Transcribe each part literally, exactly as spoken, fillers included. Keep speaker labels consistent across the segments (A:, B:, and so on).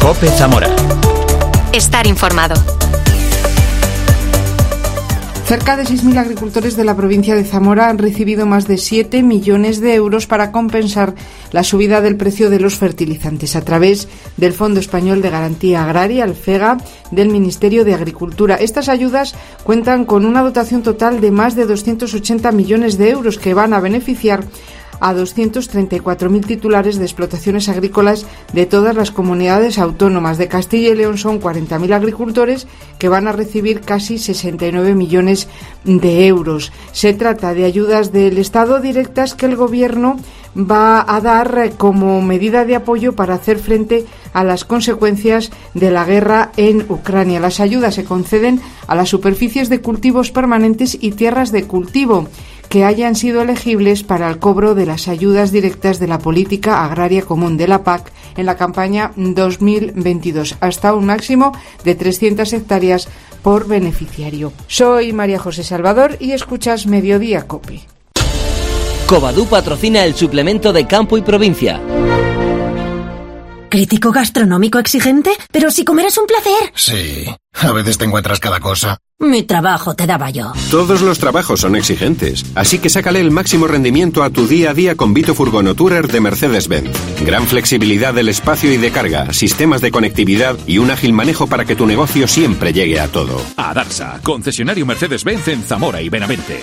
A: COPE Zamora.
B: Estar informado.
C: Cerca de seis mil agricultores de la provincia de Zamora han recibido más de siete millones de euros para compensar la subida del precio de los fertilizantes a través del Fondo Español de Garantía Agraria, el FEGA, del Ministerio de Agricultura. Estas ayudas cuentan con una dotación total de más de doscientos ochenta millones de euros que van a beneficiar a doscientos treinta y cuatro mil titulares de explotaciones agrícolas de todas las comunidades autónomas. De Castilla y León son cuarenta mil agricultores que van a recibir casi sesenta y nueve millones de euros. Se trata de ayudas del Estado directas que el Gobierno va a dar como medida de apoyo para hacer frente a las consecuencias de la guerra en Ucrania. Las ayudas se conceden a las superficies de cultivos permanentes y tierras de cultivo que hayan sido elegibles para el cobro de las ayudas directas de la Política Agraria Común de la P A C en la campaña dos mil veintidós, hasta un máximo de trescientas hectáreas por beneficiario. Soy María José Salvador y escuchas Mediodía COPE.
D: Covadú patrocina el suplemento de Campo y Provincia.
E: ¿Crítico gastronómico exigente? Pero si comer es un placer.
F: Sí, a veces te encuentras cada cosa.
E: Mi trabajo te daba yo.
G: Todos los trabajos son exigentes, así que sácale el máximo rendimiento a tu día a día con Vito Furgono Tourer de Mercedes-Benz. Gran flexibilidad del espacio y de carga, sistemas de conectividad y un ágil manejo para que tu negocio siempre llegue a todo.
A: Adarsa, concesionario Mercedes-Benz en Zamora y Benavente.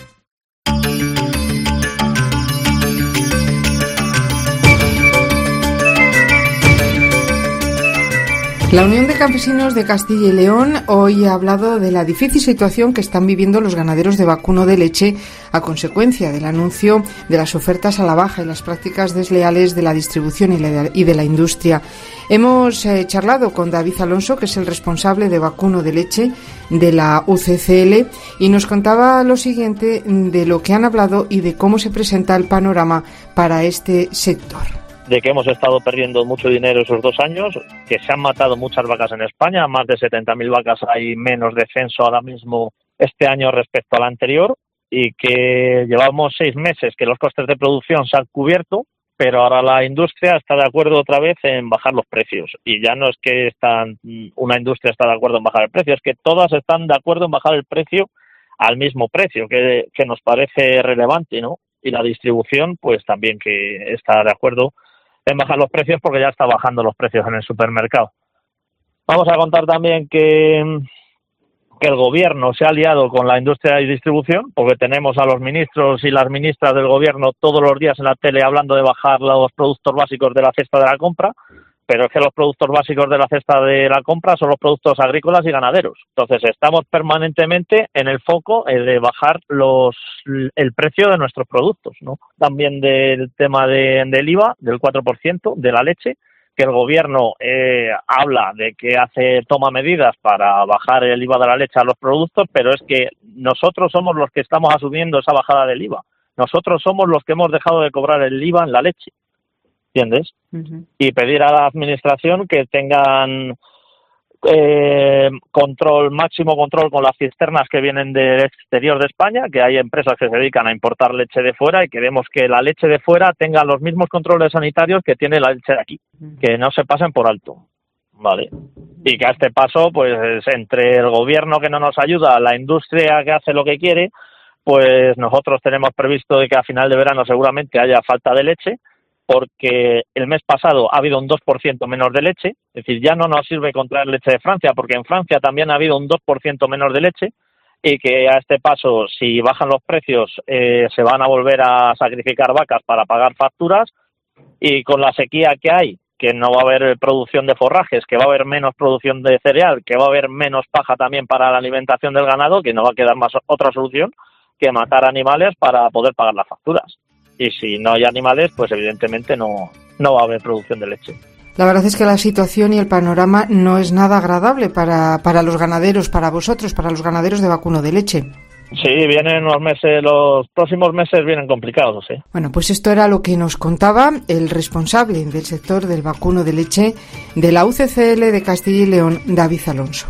C: La Unión de Campesinos de Castilla y León hoy ha hablado de la difícil situación que están viviendo los ganaderos de vacuno de leche a consecuencia del anuncio de las ofertas a la baja y las prácticas desleales de la distribución y de la industria. Hemos eh, charlado con David Alonso, que es el responsable de vacuno de leche de la U C C L, y nos contaba lo siguiente de lo que han hablado y de cómo se presenta el panorama para este sector.
H: De que hemos estado perdiendo mucho dinero esos dos años, que se han matado muchas vacas en España, más de setenta mil vacas, hay menos descenso ahora mismo este año respecto al anterior, y que llevamos seis meses que los costes de producción se han cubierto, pero ahora la industria está de acuerdo otra vez en bajar los precios. Y ya no es que están, una industria está de acuerdo en bajar el precio, es que todas están de acuerdo en bajar el precio al mismo precio, que, que nos parece relevante, ¿no? Y la distribución, pues también que está de acuerdo en bajar los precios porque ya está bajando los precios en el supermercado. Vamos a contar también que, que el gobierno se ha aliado con la industria y distribución, porque tenemos a los ministros y las ministras del gobierno todos los días en la tele hablando de bajar los productos básicos de la cesta de la compra, pero es que los productos básicos de la cesta de la compra son los productos agrícolas y ganaderos. Entonces estamos permanentemente en el foco de bajar los el precio de nuestros productos, ¿no? También del tema de, del I V A, del cuatro por ciento de la leche, que el gobierno eh, habla de que hace toma medidas para bajar el I V A de la leche a los productos, pero es que nosotros somos los que estamos asumiendo esa bajada del I V A. Nosotros somos los que hemos dejado de cobrar el I V A en la leche. ¿Entiendes? Uh-huh. Y pedir a la administración que tengan eh, control, máximo control con las cisternas que vienen del exterior de España, que hay empresas que se dedican a importar leche de fuera y queremos que la leche de fuera tenga los mismos controles sanitarios que tiene la leche de aquí, uh-huh. que no se pasen por alto, ¿vale? Y que a este paso, pues entre el gobierno que no nos ayuda, la industria que hace lo que quiere, pues nosotros tenemos previsto de que a final de verano seguramente haya falta de leche, porque el mes pasado ha habido un dos por ciento menos de leche, es decir, ya no nos sirve contraer leche de Francia, porque en Francia también ha habido un dos por ciento menos de leche, y que a este paso, si bajan los precios, eh, se van a volver a sacrificar vacas para pagar facturas, y con la sequía que hay, que no va a haber producción de forrajes, que va a haber menos producción de cereal, que va a haber menos paja también para la alimentación del ganado, que no va a quedar más otra solución que matar animales para poder pagar las facturas. Y si no hay animales, pues evidentemente no, no va a haber producción de leche.
C: La verdad es que la situación y el panorama no es nada agradable para, para los ganaderos, para vosotros, para los ganaderos de vacuno de leche.
H: Sí, vienen los meses, los próximos meses vienen complicados, sí.
C: Bueno, pues esto era lo que nos contaba el responsable del sector del vacuno de leche de la U C C L de Castilla y León, David Alonso.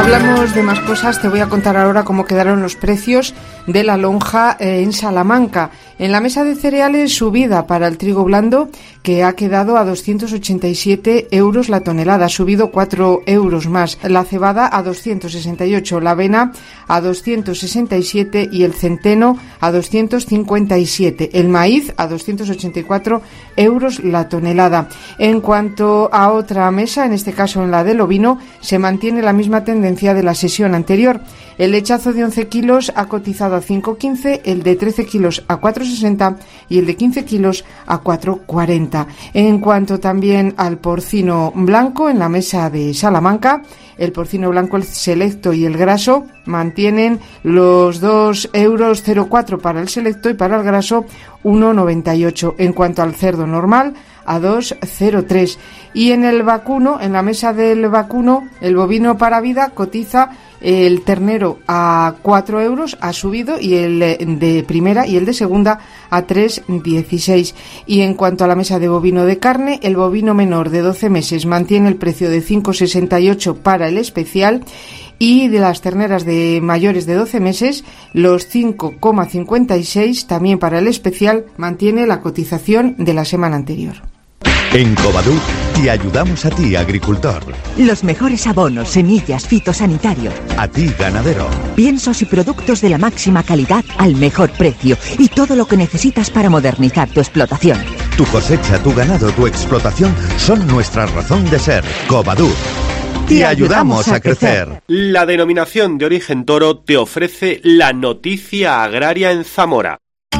C: Hablamos de más cosas. Te voy a contar ahora cómo quedaron los precios de la lonja eh, en Salamanca. En la mesa de cereales, subida para el trigo blando, que ha quedado a doscientos ochenta y siete euros la tonelada, ha subido cuatro euros más. La cebada a doscientos sesenta y ocho, la avena a doscientos sesenta y siete y el centeno a doscientos cincuenta y siete. El maíz a doscientos ochenta y cuatro euros la tonelada. En cuanto a otra mesa, en este caso en la del ovino, se mantiene la misma tendencia de la sesión anterior. El lechazo de once kilos ha cotizado a cinco quince, el de trece kilos a cuatro sesenta y el de quince kilos a cuatro cuarenta. En cuanto también al porcino blanco, en la mesa de Salamanca, el porcino blanco, el selecto y el graso mantienen los dos euros cero cuatro para el selecto y para el graso uno noventa y ocho. En cuanto al cerdo normal, a dos cero tres. Y en el vacuno, en la mesa del vacuno, el bovino para vida cotiza el ternero a cuatro euros, ha subido, y el de primera y el de segunda a tres dieciséis. Y en cuanto a la mesa de bovino de carne, el bovino menor de doce meses mantiene el precio de cinco sesenta y ocho para el especial, y de las terneras de mayores de doce meses, los cinco cincuenta y seis también para el especial, mantiene la cotización de la semana anterior.
I: En Covadú te ayudamos a ti, agricultor.
J: Los mejores abonos, semillas, fitosanitarios.
I: A ti, ganadero.
J: Piensos y productos de la máxima calidad al mejor precio y todo lo que necesitas para modernizar tu explotación.
I: Tu cosecha, tu ganado, tu explotación son nuestra razón de ser. Covadú. Te ayudamos a crecer.
K: La denominación de origen toro te ofrece la noticia agraria en Zamora.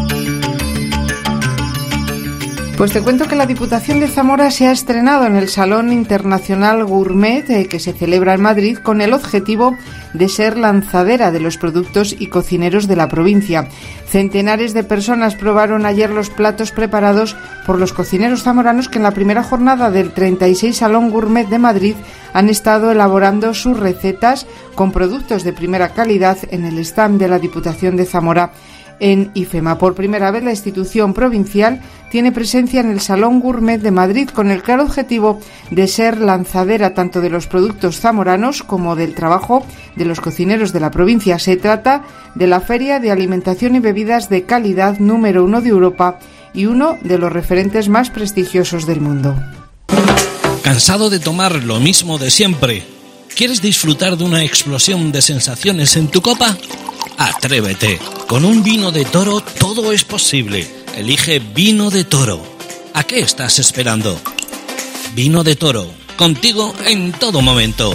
C: Pues te cuento que la Diputación de Zamora se ha estrenado en el Salón Internacional Gourmet, eh, que se celebra en Madrid, con el objetivo de ser lanzadera de los productos y cocineros de la provincia. Centenares de personas probaron ayer los platos preparados por los cocineros zamoranos que en la primera jornada del treinta y seis Salón Gourmet de Madrid han estado elaborando sus recetas con productos de primera calidad en el stand de la Diputación de Zamora en IFEMA. Por primera vez la institución provincial tiene presencia en el Salón Gourmet de Madrid con el claro objetivo de ser lanzadera tanto de los productos zamoranos como del trabajo de los cocineros de la provincia. Se trata de la Feria de Alimentación y Bebidas de Calidad número uno de Europa y uno de los referentes más prestigiosos del mundo.
L: ¿Cansado de tomar lo mismo de siempre? ¿Quieres disfrutar de una explosión de sensaciones en tu copa? Atrévete. Con un vino de toro todo es posible. Elige Vino de Toro. ¿A qué estás esperando? Vino de Toro. Contigo en todo momento.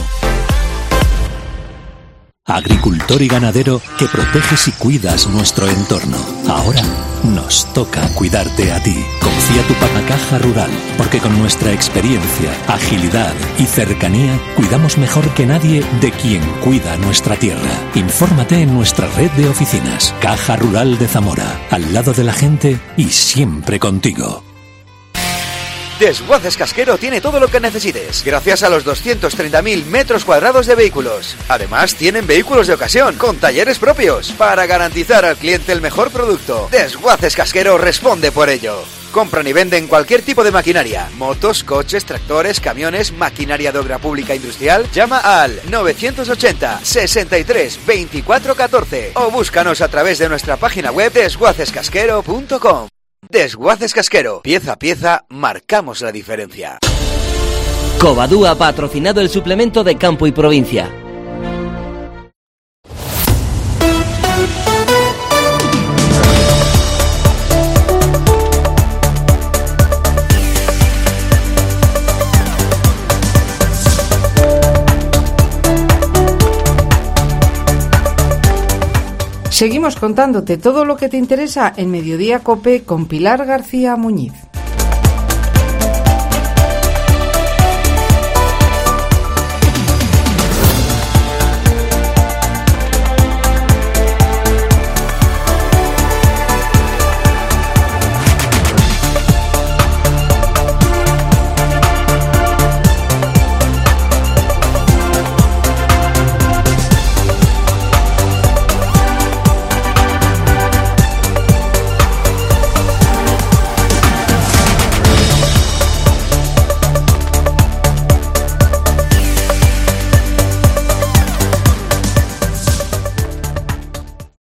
A: Agricultor y ganadero que proteges y cuidas nuestro entorno. Ahora nos toca cuidarte a ti. Confía tu Pagacaja Rural, porque con nuestra experiencia, agilidad y cercanía cuidamos mejor que nadie de quien cuida nuestra tierra. Infórmate en nuestra red de oficinas. Caja Rural de Zamora, al lado de la gente y siempre contigo.
M: Desguaces Casquero tiene todo lo que necesites, gracias a los doscientos treinta mil metros cuadrados de vehículos. Además, tienen vehículos de ocasión, con talleres propios, para garantizar al cliente el mejor producto. Desguaces Casquero responde por ello. Compran y venden cualquier tipo de maquinaria, motos, coches, tractores, camiones, maquinaria de obra pública industrial. Llama al novecientos ochenta, sesenta y tres, veinticuatro catorce o búscanos a través de nuestra página web desguaces casquero punto com. Desguaces Casquero, pieza a pieza, marcamos la diferencia.
D: Covadú ha patrocinado el suplemento de Campo y Provincia.
C: Seguimos contándote todo lo que te interesa en Mediodía Cope con Pilar García Muñiz.